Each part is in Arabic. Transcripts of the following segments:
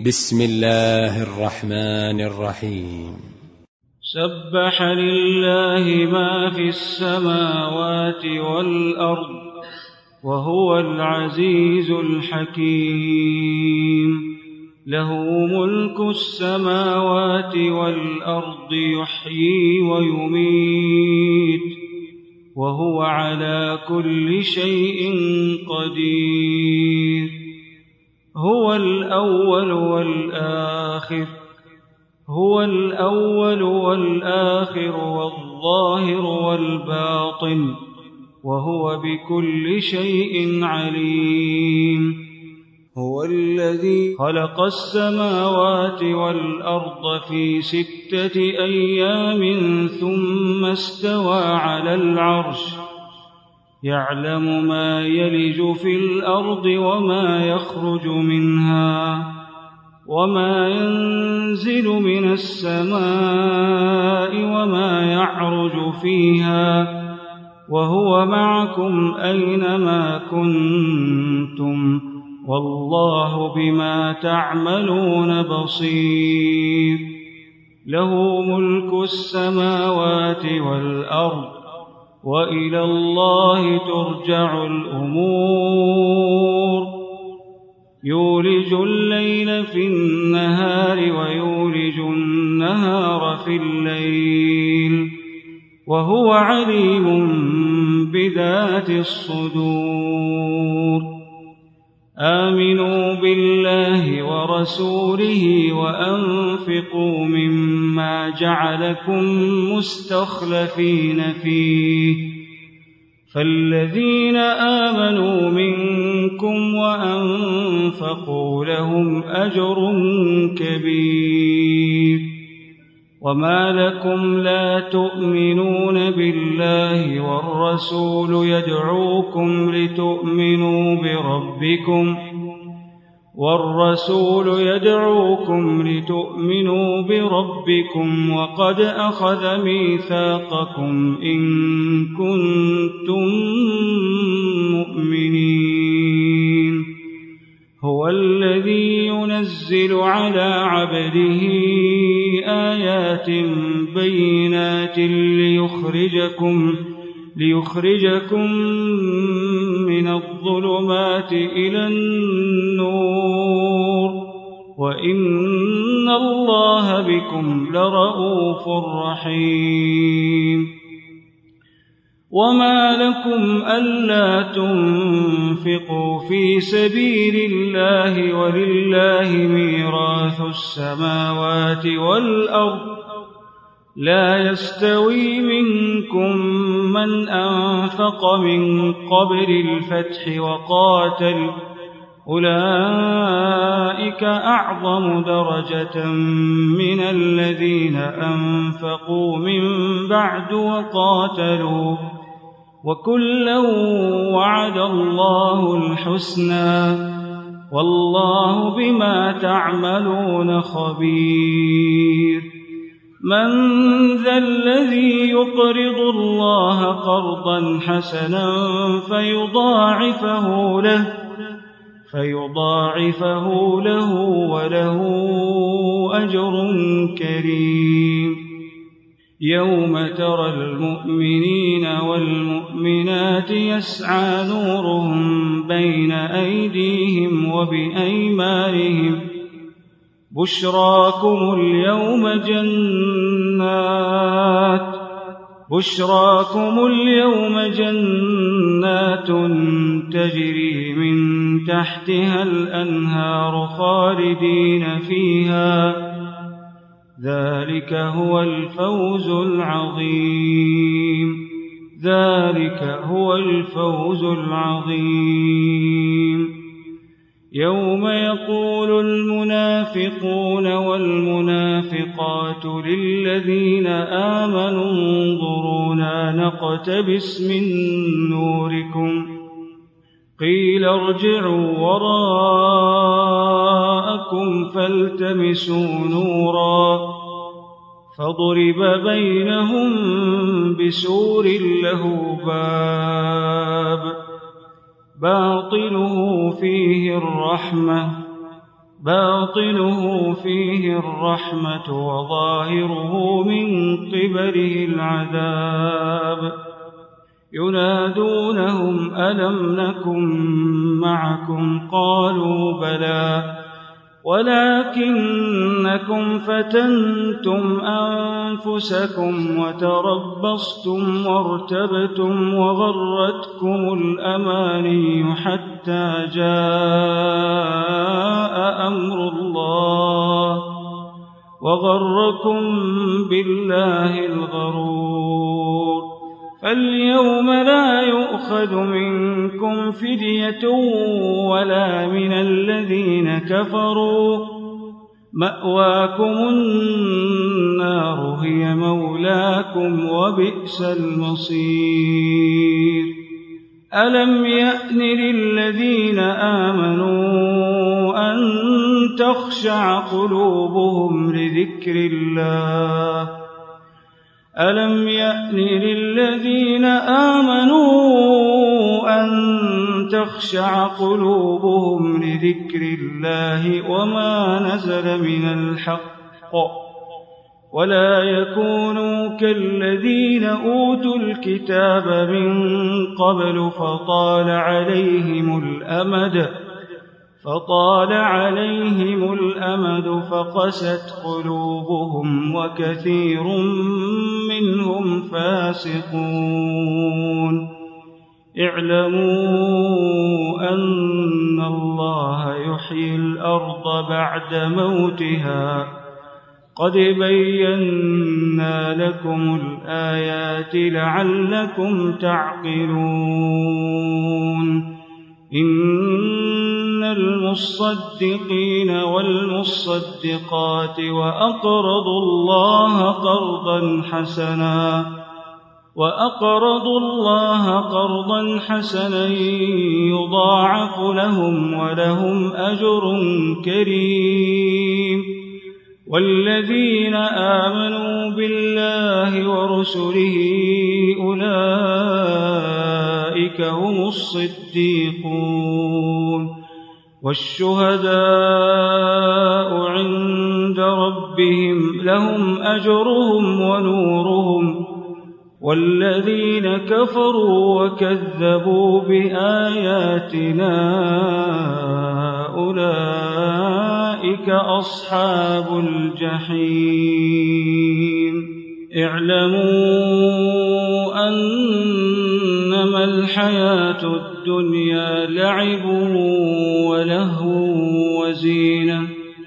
بسم الله الرحمن الرحيم. سبح لله ما في السماوات والأرض وهو العزيز الحكيم. له ملك السماوات والأرض يحيي ويميت وهو على كل شيء قدير. هو الأول والآخر والظاهر والباطن وهو بكل شيء عليم. هو الذي خلق السماوات والأرض في 6 أيام ثم استوى على العرش يعلم ما يلج في الأرض وما يخرج منها وما ينزل من السماء وما يعرج فيها وهو معكم أينما كنتم والله بما تعملون بصير. له ملك السماوات والأرض وإلى الله ترجع الأمور. يولج الليل في النهار ويولج النهار في الليل وهو عليم بذات الصدور. آمنوا بالله ورسوله وأنفقوا مما جعلكم مستخلفين فيه فالذين آمنوا منكم وأنفقوا لهم أجر كبير. وما لكم لا تؤمنون بالله والرسول يدعوكم لتؤمنوا بربكم وقد أخذ ميثاقكم إن كنتم مؤمنين. هو الذي ينزل على عبده آيات بينات ليخرجكم من الظلمات إلى النور وإن الله بكم لرءوف رحيم. وما لكم ألا تنفقوا في سبيل الله ولله ميراث السماوات والأرض لا يستوي منكم من أنفق من قبل الفتح وقاتل أولئك أعظم درجة من الذين أنفقوا من بعد وقاتلوا وكلا وعد الله الحسنى والله بما تعملون خبير. من له الذي يقرض الله قرضا حسنا فيضاعفه له وله أجر كريم. يوم ترى المؤمنين والمؤمنات يسعى نورهم بين أيديهم وبأيمانهم بشراكم اليوم جنات تجري من تحتها الأنهار خالدين فيها ذلك هو الفوز العظيم. يوم يقول المنافقون والمنافقات للذين آمنوا انظرونا نقتبس من نوركم قيل ارجعوا وراءكم فالتمسوا نورا فضرب بينهم بسور له باب باطنه فيه الرحمة باطنه فيه الرحمة وظاهره من قبله العذاب ينادونهم ألم نكن معكم قالوا بلى ولكنكم فتنتم أنفسكم وتربصتم وارتبتم وغرتكم الأماني حتى جاء أمر الله وغركم بالله الغرور فاليوم لا يؤخذ منكم فدية ولا من الذين كفروا مأواكم النار هي مولاكم وبئس المصير ألم يأن للذين آمنوا أن تخشع قلوبهم لذكر الله ألم يأن للذين آمنوا أن تخشع قلوبهم لذكر الله وما نزل من الحق ولا يكونوا كالذين أوتوا الكتاب من قبل فطال عليهم الأمد فقست قلوبهم وكثير منهم فاسقون اعلموا أن الله يحيي الأرض بعد موتها قد بينا لكم الآيات لعلكم تعقلون إن المصدقين والمصدقات وأقرضوا الله قرضا حسنا يضاعف لهم ولهم أجر كريم والذين آمنوا بالله ورسله أولئك هم الصديقون والشهداء عند ربهم لهم أجرهم ونورهم والذين كفروا وكذبوا بآياتنا أولئك أصحاب الجحيم اعلموا أنما الحياة الدنيا لعب ولهو وزينة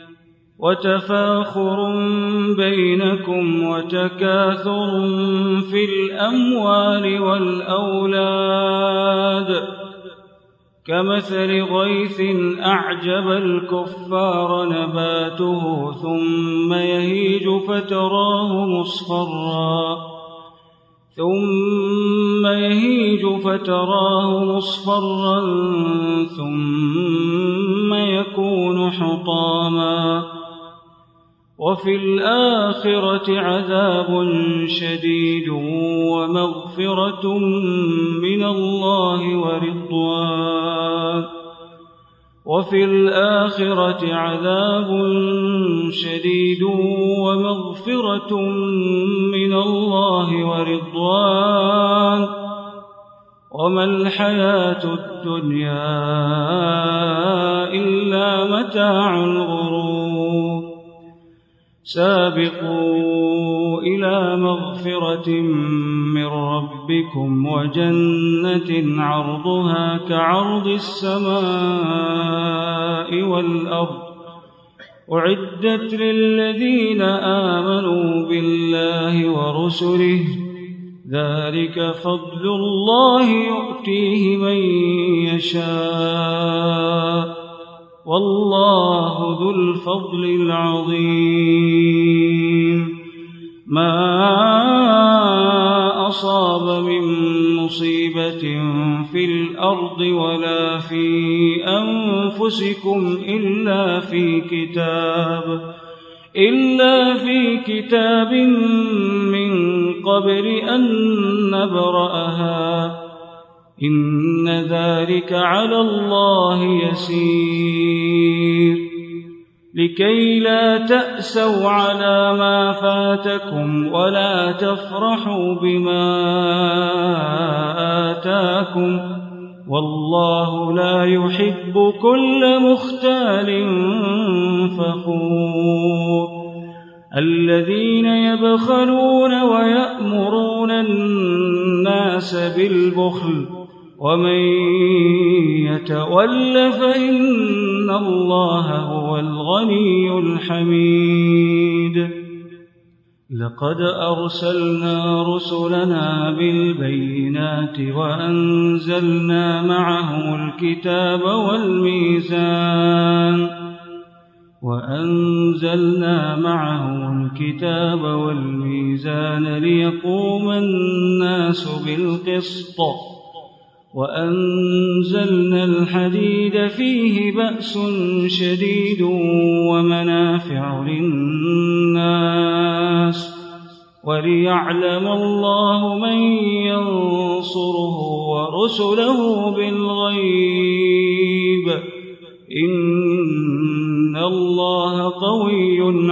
وتفاخر بينكم وتكاثر في الأموال والأولاد كمثل غيث أعجب الكفار نباته ثم يهيج فتراه مصفرا ثم يكون حطاما وفي الآخرة عذاب شديد ومغفرة من الله ورضوان وما الحياة الدنيا إلا متاع الغرور سابقوا إلى مغفرة من ربكم وجنة عرضها كعرض السماء والأرض أعدت للذين آمنوا بالله ورسله ذلك فضل الله يؤتيه من يشاء والله ذو الفضل العظيم ما أصاب من مصيبة في الأرض ولا في أنفسكم إلا في كتاب من قبل أن نبرأها إن ذلك على الله يسير لكي لا تأسوا على ما فاتكم ولا تفرحوا بما آتاكم والله لا يحب كل مختال فخور الذين يبخلون ويأمرون الناس بالبخل ومن يتول فإن الله هو الغني الحميد لقد أرسلنا رسلنا بالبينات وأنزلنا معهم الكتاب والميزان ليقوم الناس بالقسط وأنزلنا الحديد فيه بأس شديد ومنافع للناس وليعلم الله من ينصره ورسله بالغيب إن الله قوي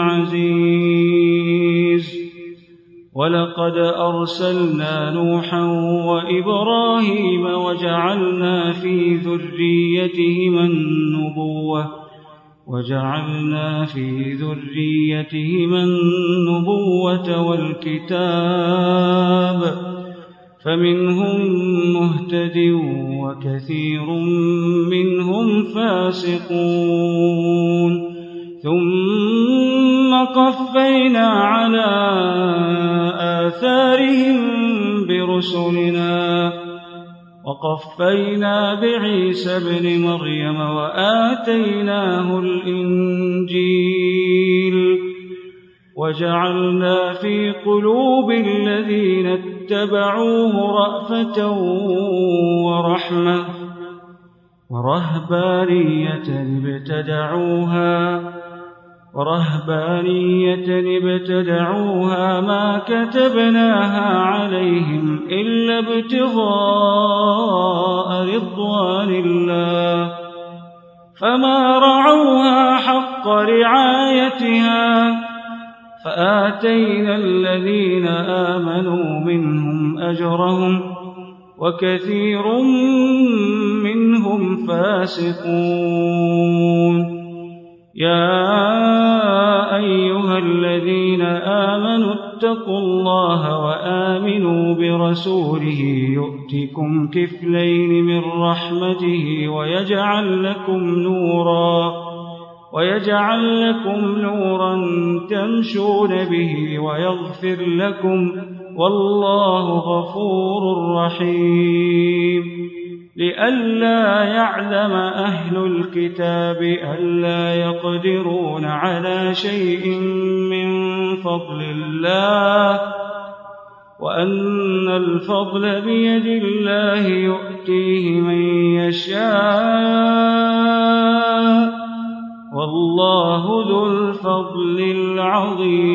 عزيز ولقد أرسلنا نوحا وإبراهيم وجعلنا في ذريتهما النبوة والكتاب فمنهم مهتد وكثير منهم فاسقون ثم قفينا على آثارهم برسلنا وقفينا بعيسى ابن مريم وآتيناه الإنجيل وجعلنا في قلوب الذين اتبعوه رأفة ورحمة ورهبانية ابتدعوها ما كتبناها عليهم إلا ابتغاء رضوان الله فما رعوها حق رعايتها فآتينا الذين آمنوا منهم أجرهم وكثير منهم فاسقون يا أيها الذين آمنوا اتقوا الله وآمنوا برسوله يؤتكم كفلين من رحمته ويجعل لكم نورا تمشون به ويغفر لكم والله غفور رحيم لئلا يعلم أهل الكتاب ألا يقدرون على شيء من فضل الله وأن الفضل بيد الله يؤتيه من يشاء والله ذو الفضل العظيم